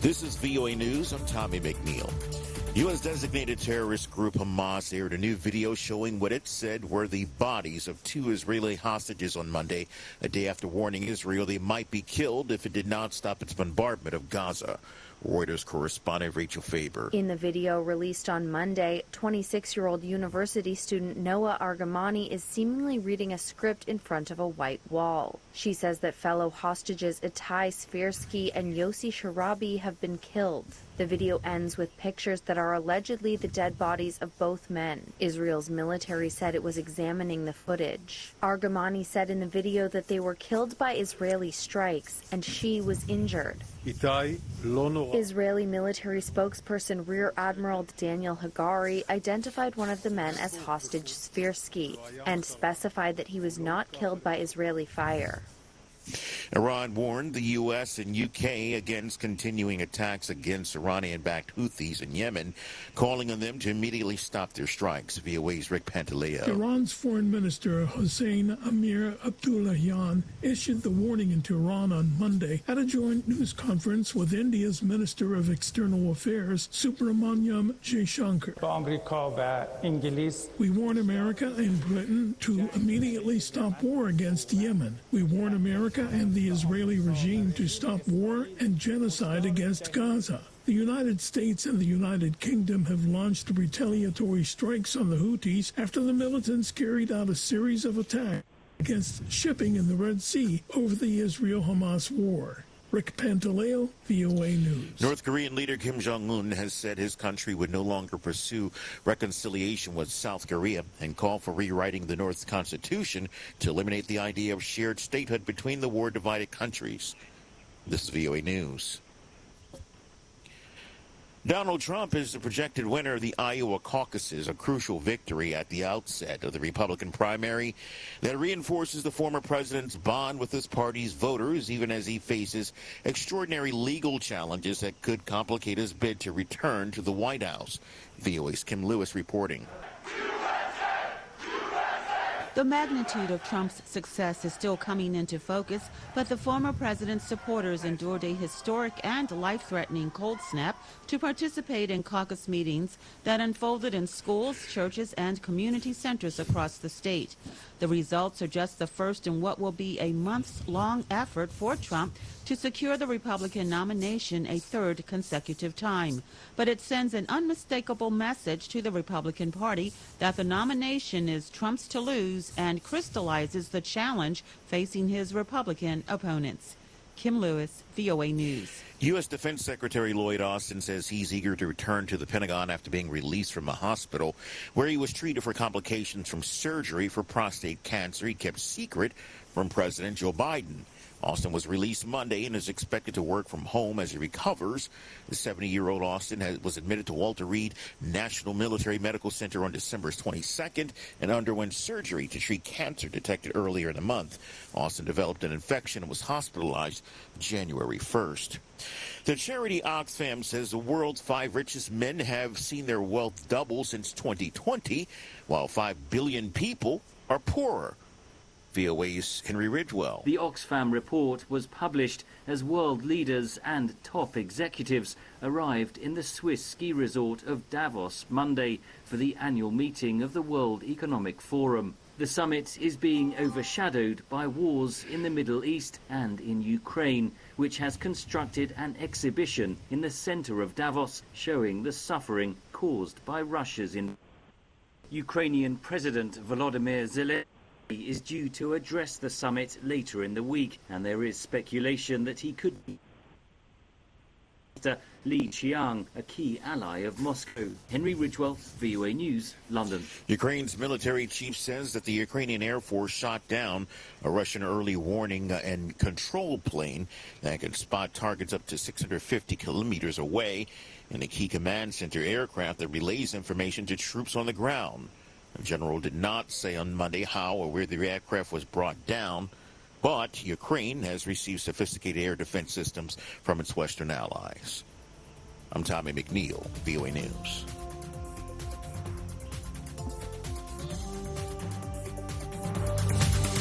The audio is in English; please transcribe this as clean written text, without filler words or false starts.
This is VOA News. I'm Tommy McNeil. U.S. designated terrorist group Hamas aired a new video showing what it said were the bodies of 2 Israeli hostages on Monday, a day after warning Israel they might be killed if it did not stop its bombardment of Gaza. Reuters correspondent Rachel Faber. In the video released on Monday, 26-year-old university student Noah Argamani is seemingly reading a script in front of a white wall. She says that fellow hostages Itai Svirsky and Yossi Sharabi have been killed. The video ends with pictures that are allegedly the dead bodies of both men. Israel's military said it was examining the footage. Argamani said in the video that they were killed by Israeli strikes and she was injured. Israeli military spokesperson Rear Admiral Daniel Hagari identified one of the men as hostage Svirsky and specified that he was not killed by Israeli fire. Iran warned the U.S. and U.K. against continuing attacks against Iranian-backed Houthis in Yemen, calling on them to immediately stop their strikes. VOA's Rick Pantaleo. Iran's Foreign Minister Hossein Amir Abdullahian issued the warning in Tehran on Monday at a joint news conference with India's Minister of External Affairs, Subramanyam Jaishankar. We warn America and Britain to immediately stop war against Yemen. We warn America and the Israeli regime to stop war and genocide against Gaza. The United States and the United Kingdom have launched retaliatory strikes on the Houthis after the militants carried out a series of attacks against shipping in the Red Sea over the Israel-Hamas war. Rick Pantaleo, VOA News. North Korean leader Kim Jong-un has said his country would no longer pursue reconciliation with South Korea and call for rewriting the North's constitution to eliminate the idea of shared statehood between the war-divided countries. This is VOA News. Donald Trump is the projected winner of the Iowa caucuses, a crucial victory at the outset of the Republican primary that reinforces the former president's bond with his party's voters, even as he faces extraordinary legal challenges that could complicate his bid to return to the White House. VOA's Kim Lewis reporting. The magnitude of Trump's success is still coming into focus, but the former president's supporters endured a historic and life-threatening cold snap to participate in caucus meetings that unfolded in schools, churches, and community centers across the state. The results are just the first in what will be a months-long effort for Trump to secure the Republican nomination a third consecutive time. But it sends an unmistakable message to the Republican Party that the nomination is Trump's to lose and crystallizes the challenge facing his Republican opponents. Kim Lewis, VOA News. U.S. Defense Secretary Lloyd Austin says he's eager to return to the Pentagon after being released from a hospital where he was treated for complications from surgery for prostate cancer he kept secret from President Joe Biden. Austin was released Monday and is expected to work from home as he recovers. The 70-year-old Austin was admitted to Walter Reed National Military Medical Center on December 22nd and underwent surgery to treat cancer detected earlier in the month. Austin developed an infection and was hospitalized January 1st. The charity Oxfam says the world's 5 richest men have seen their wealth double since 2020, while 5 billion people are poorer. VOA's Henry Ridgewell. The Oxfam report was published as world leaders and top executives arrived in the Swiss ski resort of Davos Monday for the annual meeting of the World Economic Forum. The summit is being overshadowed by wars in the Middle East and in Ukraine, which has constructed an exhibition in the center of Davos showing the suffering caused by Russia's invasion. Ukrainian President Volodymyr Zelensky is due to address the summit later in the week, and there is speculation that he could be Li Qiang, a key ally of Moscow. Henry Ridgewell, VOA News, London. Ukraine's military chief says that the Ukrainian Air Force shot down a Russian early warning and control plane that can spot targets up to 650 kilometers away, and a key command center aircraft that relays information to troops on the ground. The general did not say on Monday how or where the aircraft was brought down, but Ukraine has received sophisticated air defense systems from its Western allies. I'm Tommy McNeil, VOA News.